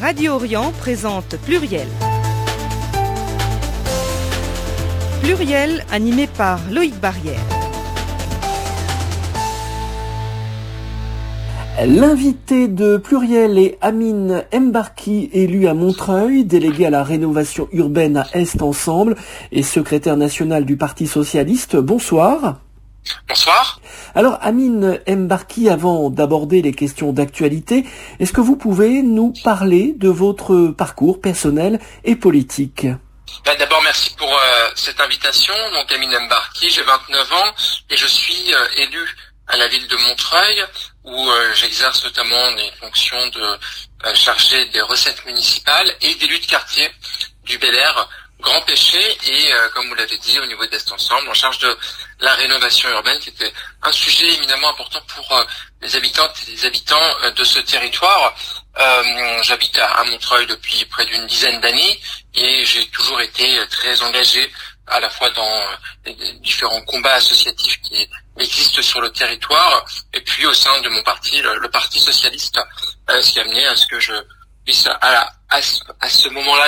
Radio Orient présente Pluriel. Pluriel animé par Loïc Barrière. L'invité de Pluriel est Amine Mbarki, élu à Montreuil, délégué à la rénovation urbaine à Est Ensemble et secrétaire national du Parti socialiste. Bonsoir. Bonsoir. Alors Amine Mbarki, avant d'aborder les questions d'actualité, est-ce que vous pouvez nous parler de votre parcours personnel et politique ? D'abord, merci pour cette invitation. Donc Amine Mbarki, j'ai 29 ans et je suis élu à la ville de Montreuil où j'exerce notamment des fonctions de chargé des recettes municipales et d'élu de quartier du Bel Air Grand Péché et comme vous l'avez dit au niveau d'Est Ensemble en charge de la rénovation urbaine qui était un sujet éminemment important pour les habitantes et les habitants de ce territoire. J'habite à Montreuil depuis près d'une dizaine d'années et j'ai toujours été très engagé à la fois dans les différents combats associatifs qui existent sur le territoire et puis au sein de mon parti, le Parti socialiste, ce qui a amené à ce que je puisse à ce moment-là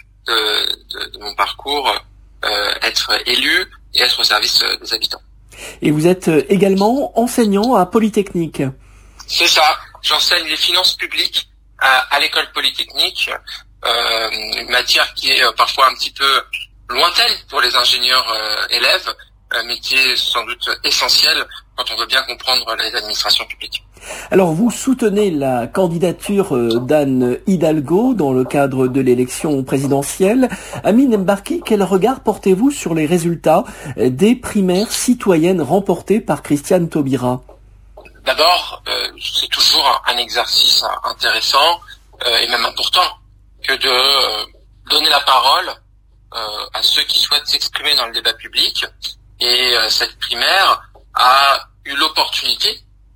de mon parcours être élu et être au service des habitants. Et vous êtes également enseignant à Polytechnique. C'est ça, j'enseigne les finances publiques à l'école Polytechnique, une matière qui est parfois un petit peu lointaine pour les ingénieurs élèves, mais qui est sans doute essentielle quand on veut bien comprendre les administrations publiques. Alors vous soutenez la candidature d'Anne Hidalgo dans le cadre de l'élection présidentielle. Amine Mbarki, quel regard portez-vous sur les résultats des primaires citoyennes remportées par Christiane Taubira ? D'abord, c'est toujours un exercice intéressant et même important que de donner la parole à ceux qui souhaitent s'exprimer dans le débat public. Et cette primaire a eu l'opportunité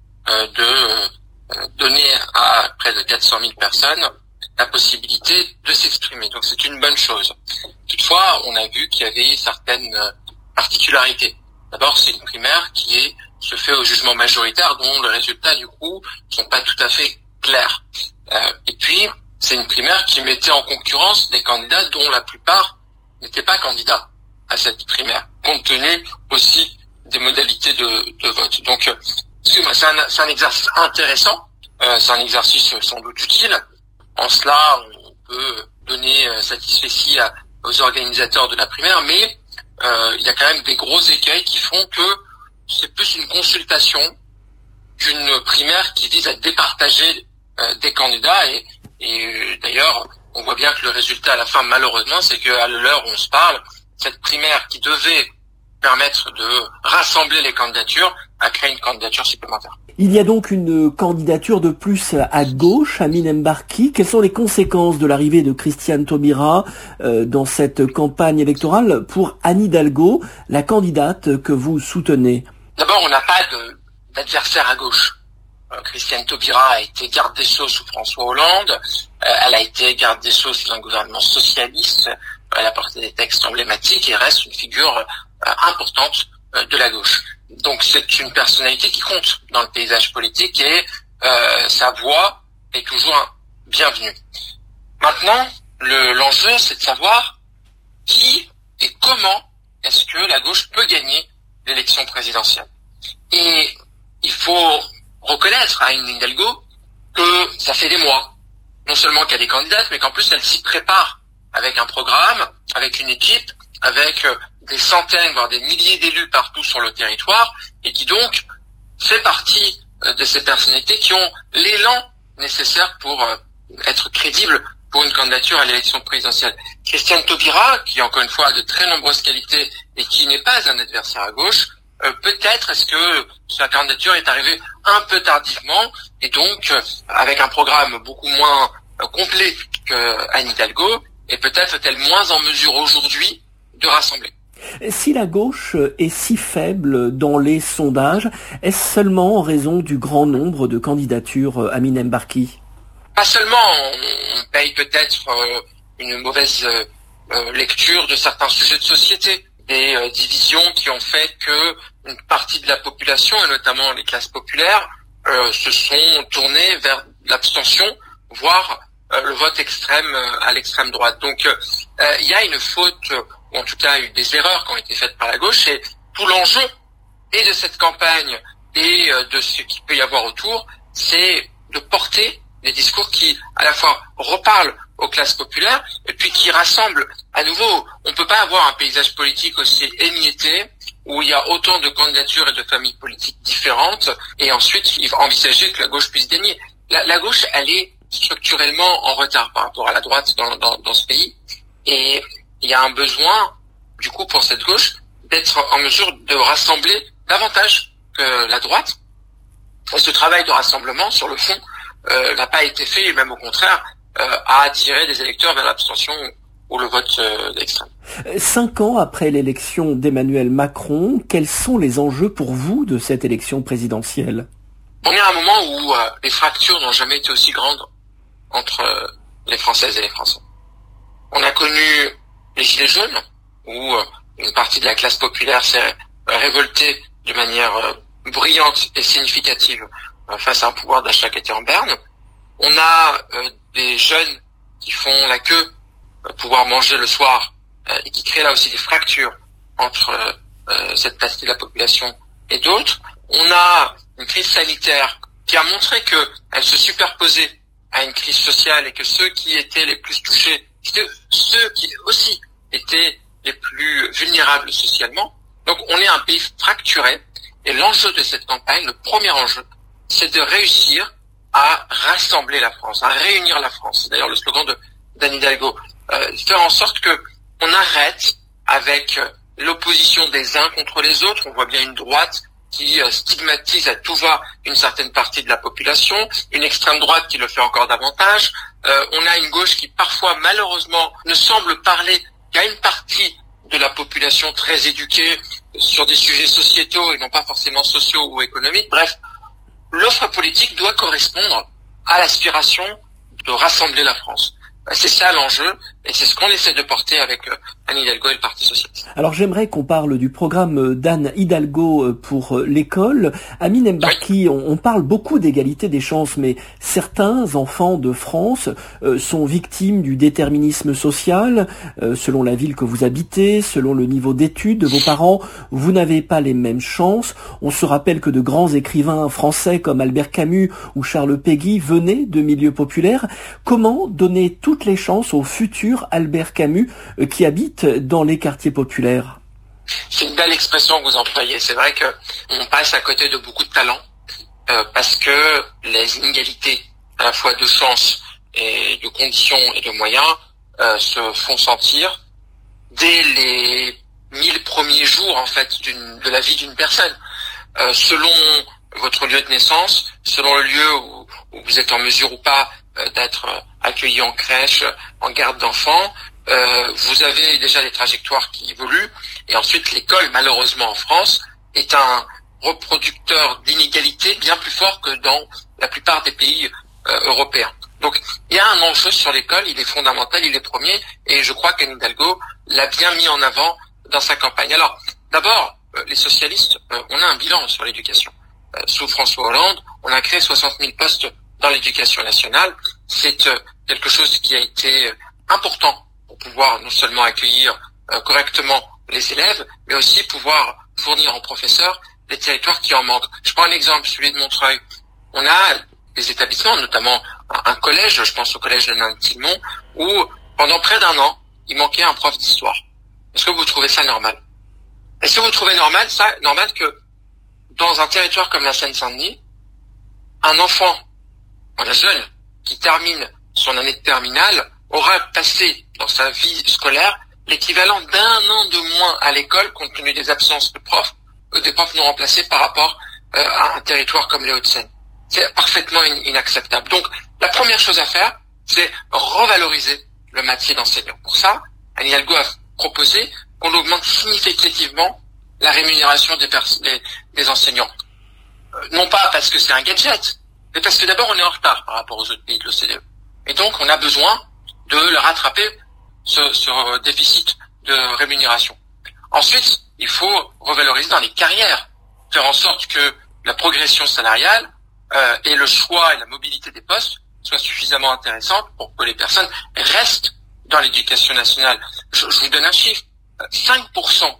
de donner à près de 400 000 personnes la possibilité de s'exprimer. Donc c'est une bonne chose. Toutefois, on a vu qu'il y avait certaines particularités. D'abord, c'est une primaire qui se fait au jugement majoritaire, dont les résultats, du coup, sont pas tout à fait clairs. Et puis, c'est une primaire qui mettait en concurrence des candidats dont la plupart n'étaient pas candidats à cette primaire, compte tenu aussi des modalités de vote. Donc, c'est un exercice intéressant, c'est un exercice sans doute utile. En cela, on peut donner satisfecit aux organisateurs de la primaire, mais il y a quand même des gros écueils qui font que c'est plus une consultation qu'une primaire qui vise à départager des candidats. Et d'ailleurs, on voit bien que le résultat à la fin, malheureusement, c'est qu'à l'heure où on se parle, cette primaire qui devait permettre de rassembler les candidatures a créé une candidature supplémentaire. Il y a donc une candidature de plus à gauche, Amine Mbarki. Quelles sont les conséquences de l'arrivée de Christiane Taubira dans cette campagne électorale pour Anne Hidalgo, la candidate que vous soutenez ? D'abord, on n'a pas d'adversaire à gauche. Christiane Taubira a été garde des Sceaux sous François Hollande, elle a été garde des Sceaux sous un gouvernement socialiste, elle a porté des textes emblématiques et reste une figure importante de la gauche. Donc c'est une personnalité qui compte dans le paysage politique et sa voix est toujours bienvenue. Maintenant, l'enjeu c'est de savoir qui et comment est-ce que la gauche peut gagner l'élection présidentielle. Et il faut reconnaître à Anne Hidalgo que ça fait des mois, non seulement qu'elle est candidate, mais qu'en plus elle s'y prépare avec un programme, avec une équipe, avec des centaines, voire des milliers d'élus partout sur le territoire, et qui donc fait partie de ces personnalités qui ont l'élan nécessaire pour être crédible pour une candidature à l'élection présidentielle. Christiane Taubira, qui encore une fois a de très nombreuses qualités et qui n'est pas un adversaire à gauche, peut-être est-ce que sa candidature est arrivée un peu tardivement et donc avec un programme beaucoup moins complet que Anne Hidalgo, et peut-être est-elle moins en mesure aujourd'hui de rassembler. Si la gauche est si faible dans les sondages, est-ce seulement en raison du grand nombre de candidatures, Amine Mbarki ? Pas seulement, on paye peut-être une mauvaise lecture de certains sujets de société, des divisions qui ont fait que une partie de la population, et notamment les classes populaires, se sont tournées vers l'abstention, voire le vote extrême à l'extrême droite. Donc il y a une faute, ou en tout cas des erreurs qui ont été faites par la gauche, et tout l'enjeu et de cette campagne et de ce qu'il peut y avoir autour, c'est de porter des discours qui à la fois reparlent aux classes populaires et puis qui rassemblent à nouveau. On peut pas avoir un paysage politique aussi émietté où il y a autant de candidatures et de familles politiques différentes et ensuite il va envisager que la gauche puisse gagner. La gauche, elle est structurellement en retard par rapport à la droite dans ce pays et il y a un besoin du coup pour cette gauche d'être en mesure de rassembler davantage que la droite. Et ce travail de rassemblement sur le fond n'a pas été fait et même au contraire a attiré des électeurs vers l'abstention ou le vote extrême. 5 ans après l'élection d'Emmanuel Macron, quels sont les enjeux pour vous de cette élection présidentielle? On est à un moment où les fractures n'ont jamais été aussi grandes entre les Françaises et les Français. On a connu les Gilets jaunes, où une partie de la classe populaire s'est révoltée de manière brillante et significative face à un pouvoir d'achat qui était en berne. On a des jeunes qui font la queue pour pouvoir manger le soir et qui créent là aussi des fractures entre cette partie de la population et d'autres. On a une crise sanitaire qui a montré qu'elle se superposait à une crise sociale et que ceux qui étaient les plus touchés, c'était ceux qui aussi étaient les plus vulnérables socialement. Donc on est un pays fracturé et l'enjeu de cette campagne, le premier enjeu, c'est de réussir à rassembler la France, à réunir la France. C'est d'ailleurs le slogan d'Anne Hidalgo. Faire en sorte que on arrête avec l'opposition des uns contre les autres. On voit bien une droite qui stigmatise à tout va une certaine partie de la population, une extrême droite qui le fait encore davantage. On a une gauche qui parfois, malheureusement, ne semble parler qu'à une partie de la population très éduquée sur des sujets sociétaux et non pas forcément sociaux ou économiques. Bref, l'offre politique doit correspondre à l'aspiration de rassembler la France. C'est ça l'enjeu, et c'est ce qu'on essaie de porter avec Anne Hidalgo et le Parti socialiste. Alors j'aimerais qu'on parle du programme d'Anne Hidalgo pour l'école. Amine Mbarki, oui. On parle beaucoup d'égalité des chances, mais certains enfants de France sont victimes du déterminisme social. Selon la ville que vous habitez, selon le niveau d'études de vos parents, vous n'avez pas les mêmes chances. On se rappelle que de grands écrivains français comme Albert Camus ou Charles Péguy venaient de milieux populaires. Comment donner toutes les chances au futur Albert Camus qui habite dans les quartiers populaires? C'est une belle expression que vous employez. C'est vrai que on passe à côté de beaucoup de talents parce que les inégalités à la fois de chance et de conditions et de moyens se font sentir dès les 1000 premiers jours en fait de la vie d'une personne. Selon votre lieu de naissance, selon le lieu où vous êtes en mesure ou pas d'être accueilli en crèche, en garde d'enfants, vous avez déjà des trajectoires qui évoluent, et ensuite l'école, malheureusement en France, est un reproducteur d'inégalités bien plus fort que dans la plupart des pays européens. Donc il y a un enjeu sur l'école, il est fondamental, il est premier, et je crois qu'Anne Hidalgo l'a bien mis en avant dans sa campagne. Alors, d'abord, les socialistes, on a un bilan sur l'éducation. Sous François Hollande, on a créé 60 000 postes dans l'éducation nationale. C'est quelque chose qui a été important pour pouvoir non seulement accueillir correctement les élèves, mais aussi pouvoir fournir aux professeurs les territoires qui en manquent. Je prends un exemple, celui de Montreuil. On a des établissements, notamment un collège, je pense au collège de Nantes-Tilmont, où pendant près d'un an, il manquait un prof d'histoire. Est-ce que vous trouvez ça normal? Est-ce que vous trouvez normal que dans un territoire comme la Seine-Saint-Denis, un enfant, un jeune qui termine son année de terminale aura passé dans sa vie scolaire l'équivalent d'un an de moins à l'école compte tenu des absences de profs, des profs non remplacés par rapport à un territoire comme les Hauts-de-Seine. C'est parfaitement inacceptable. Donc, la première chose à faire, c'est revaloriser le métier d'enseignant. Pour ça, Anne Hidalgo a proposé qu'on augmente significativement la rémunération des enseignants. Non pas parce que c'est un gadget, mais parce que d'abord on est en retard par rapport aux autres pays de l'OCDE. Et donc on a besoin de le rattraper, ce déficit de rémunération. Ensuite, il faut revaloriser dans les carrières, faire en sorte que la progression salariale et le choix et la mobilité des postes soit suffisamment intéressante pour que les personnes restent dans l'éducation nationale. Je vous donne un chiffre. 5%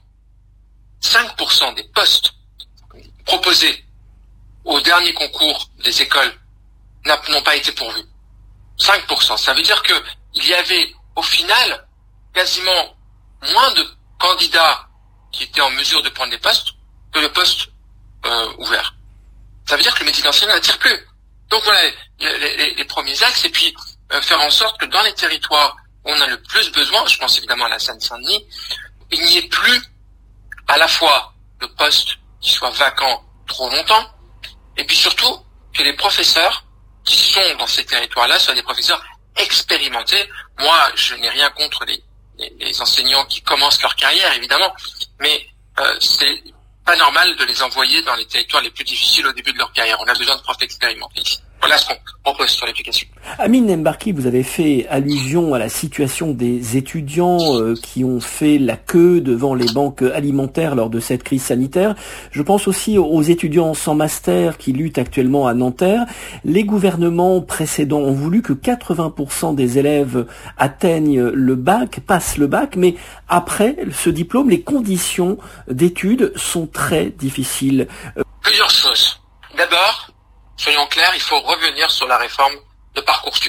des postes proposés au dernier concours des écoles n'ont pas été pourvus. 5%. Ça veut dire que il y avait, au final, quasiment moins de candidats qui étaient en mesure de prendre des postes que de postes ouverts. Ça veut dire que le métier d'enseignant n'attire plus. Donc voilà les premiers axes, et puis faire en sorte que dans les territoires où on a le plus besoin, je pense évidemment à la Seine-Saint-Denis, il n'y ait plus à la fois de postes qui soient vacants trop longtemps, et puis surtout que les professeurs qui sont dans ces territoires-là soient des professeurs expérimentés. Moi, je n'ai rien contre les enseignants qui commencent leur carrière, évidemment, mais c'est pas normal de les envoyer dans les territoires les plus difficiles au début de leur carrière. On a besoin de profs expérimentés ici. Voilà ce qu'on propose sur l'éducation. Amine Mbarki, vous avez fait allusion à la situation des étudiants qui ont fait la queue devant les banques alimentaires lors de cette crise sanitaire. Je pense aussi aux étudiants sans master qui luttent actuellement à Nanterre. Les gouvernements précédents ont voulu que 80% des élèves atteignent le bac, passent le bac, mais après ce diplôme, les conditions d'études sont très difficiles. Plusieurs choses. D'abord, soyons clairs, il faut revenir sur la réforme de Parcoursup.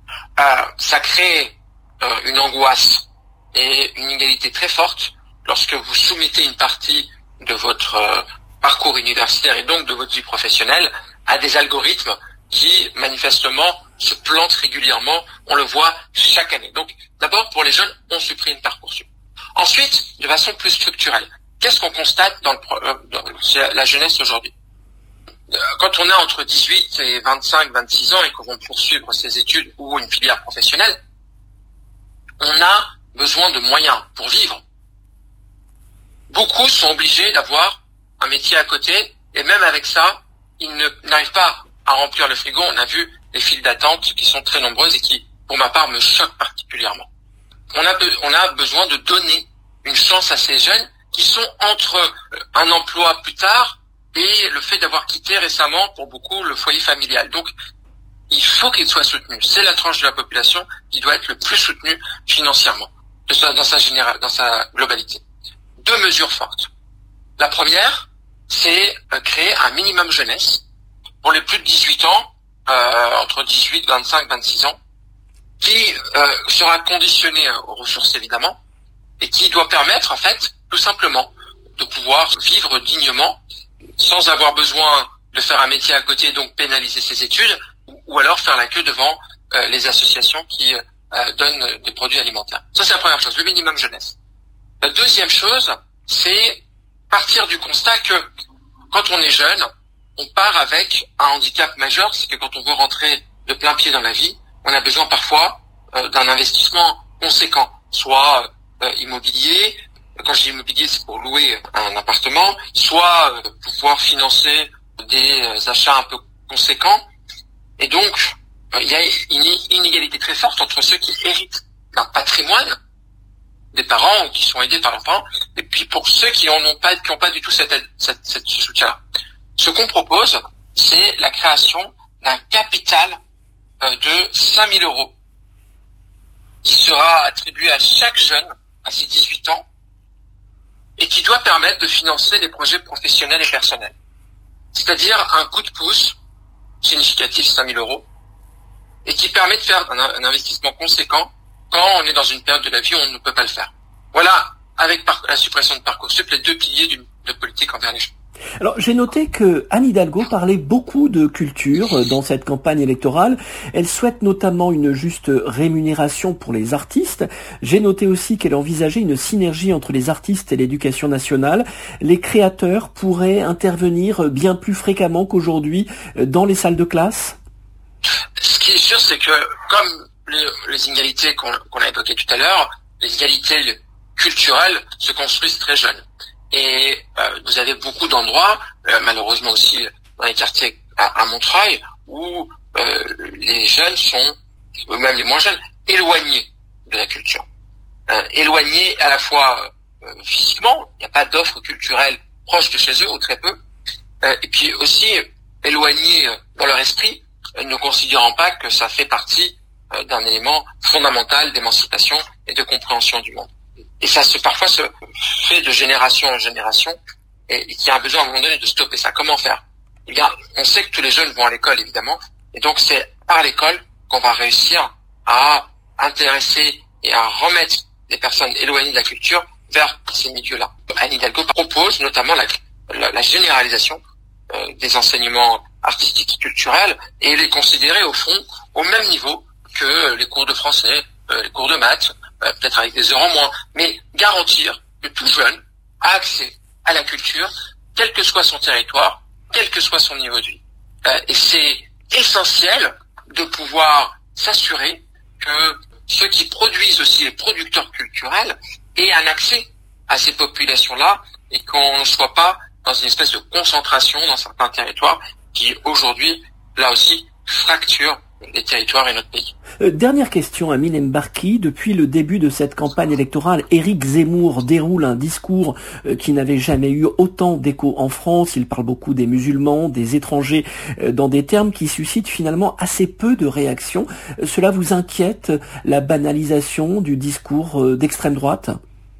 Ça crée une angoisse et une inégalité très forte lorsque vous soumettez une partie de votre parcours universitaire et donc de votre vie professionnelle à des algorithmes qui, manifestement, se plantent régulièrement. On le voit chaque année. Donc, d'abord, pour les jeunes, on supprime Parcoursup. Ensuite, de façon plus structurelle, qu'est-ce qu'on constate dans la jeunesse aujourd'hui ? Quand on a entre 18 et 25, 26 ans et qu'on va poursuivre ses études ou une filière professionnelle, on a besoin de moyens pour vivre. Beaucoup sont obligés d'avoir un métier à côté et même avec ça, ils n'arrivent pas à remplir le frigo. On a vu les files d'attente qui sont très nombreuses et qui, pour ma part, me choquent particulièrement. On a besoin de donner une chance à ces jeunes qui sont entre un emploi plus tard et le fait d'avoir quitté récemment, pour beaucoup, le foyer familial. Donc, il faut qu'il soit soutenu. C'est la tranche de la population qui doit être le plus soutenue financièrement, dans sa globalité. 2 mesures fortes. La première, c'est créer un minimum jeunesse pour les plus de 18 ans, entre 18, 25, 26 ans, qui sera conditionné aux ressources évidemment, et qui doit permettre, en fait, tout simplement, de pouvoir vivre dignement, sans avoir besoin de faire un métier à côté et donc pénaliser ses études, ou alors faire la queue devant les associations qui donnent des produits alimentaires. Ça, c'est la première chose, le minimum jeunesse. La deuxième chose, c'est partir du constat que quand on est jeune, on part avec un handicap majeur, c'est que quand on veut rentrer de plein pied dans la vie, on a besoin parfois d'un investissement conséquent, soit immobilier. Quand je dis immobilier, c'est pour louer un appartement, soit pouvoir financer des achats un peu conséquents. Et donc, il y a une inégalité très forte entre ceux qui héritent d'un patrimoine des parents ou qui sont aidés par leurs parents, et puis pour ceux qui n'ont pas du tout ce soutien-là. Ce qu'on propose, c'est la création d'un capital de 5 000 € qui sera attribué à chaque jeune à ses 18 ans et qui doit permettre de financer des projets professionnels et personnels. C'est-à-dire un coup de pouce significatif, 5 000 € et qui permet de faire un investissement conséquent quand on est dans une période de la vie où on ne peut pas le faire. Voilà, avec la suppression de Parcoursup, les 2 piliers de politique envers les jeunes. Alors, j'ai noté que Anne Hidalgo parlait beaucoup de culture dans cette campagne électorale. Elle souhaite notamment une juste rémunération pour les artistes. J'ai noté aussi qu'elle envisageait une synergie entre les artistes et l'éducation nationale. Les créateurs pourraient intervenir bien plus fréquemment qu'aujourd'hui dans les salles de classe. Ce qui est sûr, c'est que comme les inégalités qu'on a évoquées tout à l'heure, les inégalités culturelles se construisent très jeunes. Et vous avez beaucoup d'endroits, malheureusement aussi dans les quartiers à Montreuil, où les jeunes sont, ou même les moins jeunes, éloignés de la culture. Éloignés à la fois physiquement, il n'y a pas d'offres culturelles proches de chez eux, ou très peu, et puis aussi éloignés dans leur esprit, ne considérant pas que ça fait partie d'un élément fondamental d'émancipation et de compréhension du monde. Et ça parfois se fait de génération en génération, et qu'il y a un besoin à un moment donné de stopper ça. Comment faire? Eh bien, on sait que tous les jeunes vont à l'école, évidemment, et donc c'est par l'école qu'on va réussir à intéresser et à remettre des personnes éloignées de la culture vers ces milieux-là. Anne Hidalgo propose notamment la généralisation des enseignements artistiques et culturels, et les considérer au fond au même niveau que les cours de français, les cours de maths, peut-être avec des heures en moins, mais garantir que tout jeune a accès à la culture, quel que soit son territoire, quel que soit son niveau de vie. Et c'est essentiel de pouvoir s'assurer que ceux qui produisent aussi, les producteurs culturels, aient un accès à ces populations-là, et qu'on ne soit pas dans une espèce de concentration dans certains territoires qui, aujourd'hui, là aussi, fracturent les territoires et notre pays. Dernière question, Amine Mbarki. Depuis le début de cette campagne électorale, Éric Zemmour déroule un discours qui n'avait jamais eu autant d'écho en France. Il parle beaucoup des musulmans, des étrangers, dans des termes qui suscitent finalement assez peu de réactions. Cela vous inquiète, la banalisation du discours d'extrême droite?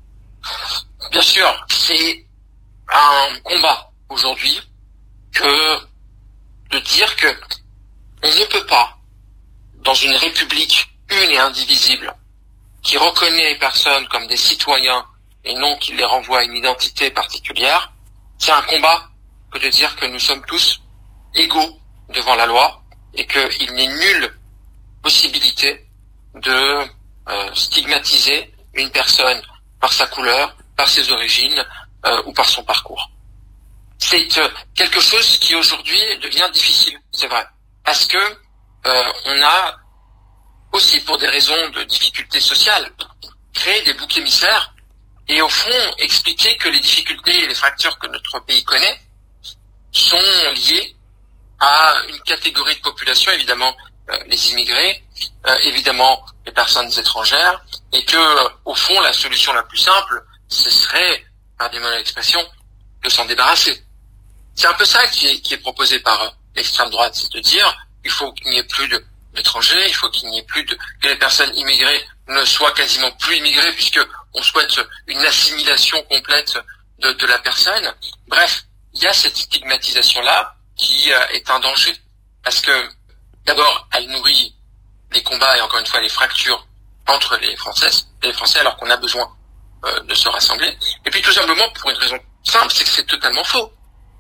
Bien sûr, c'est un combat aujourd'hui que de dire que on ne peut pas, dans une république une et indivisible, qui reconnaît les personnes comme des citoyens et non qui les renvoie à une identité particulière, c'est un combat que de dire que nous sommes tous égaux devant la loi et qu'il n'est nulle possibilité de stigmatiser une personne par sa couleur, par ses origines ou par son parcours. C'est quelque chose qui aujourd'hui devient difficile, c'est vrai, parce que on a aussi, pour des raisons de difficultés sociales, créé des boucs émissaires et au fond expliquer que les difficultés et les fractures que notre pays connaît sont liées à une catégorie de population, évidemment les immigrés, évidemment les personnes étrangères, et que au fond la solution la plus simple, ce serait, pardonnez-moi l'expression, de s'en débarrasser. C'est un peu ça qui est proposé par l'extrême droite, c'est de dire il faut qu'il n'y ait plus d'étrangers, il faut qu'il n'y ait plus que les personnes immigrées ne soient quasiment plus immigrées puisque on souhaite une assimilation complète de la personne. Bref, il y a cette stigmatisation-là qui est un danger parce que d'abord elle nourrit les combats et encore une fois les fractures entre les Français alors qu'on a besoin de se rassembler. Et puis tout simplement pour une raison simple, c'est que c'est totalement faux.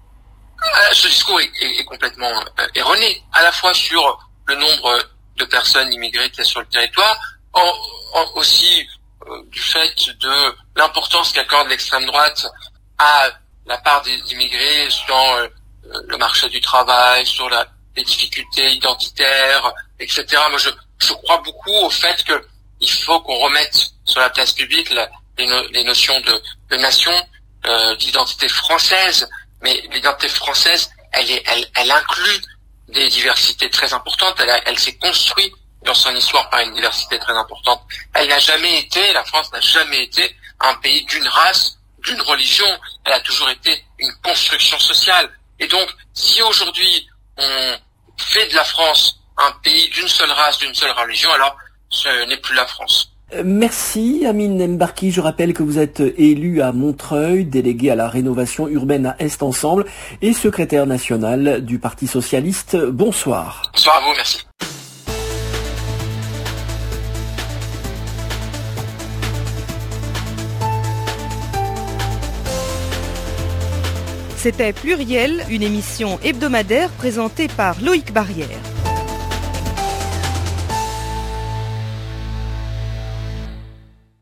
Ce discours est complètement erroné, à la fois sur le nombre de personnes immigrées qu'il y a sur le territoire, aussi du fait de l'importance qu'accorde l'extrême droite à la part des immigrés dans le marché du travail, sur les difficultés identitaires, etc. Moi, je crois beaucoup au fait qu'il faut qu'on remette sur la place publique les notions de nation, d'identité française. Mais l'identité française, elle inclut des diversités très importantes. Elle s'est construite dans son histoire par une diversité très importante. La France n'a jamais été un pays d'une race, d'une religion. Elle a toujours été une construction sociale. Et donc, si aujourd'hui on fait de la France un pays d'une seule race, d'une seule religion, alors ce n'est plus la France. Merci Amine Mbarki. Je rappelle que vous êtes élu à Montreuil, délégué à la rénovation urbaine à Est Ensemble et secrétaire national du Parti socialiste. Bonsoir. Bonsoir à vous, merci. C'était Pluriel, une émission hebdomadaire présentée par Loïc Barrière.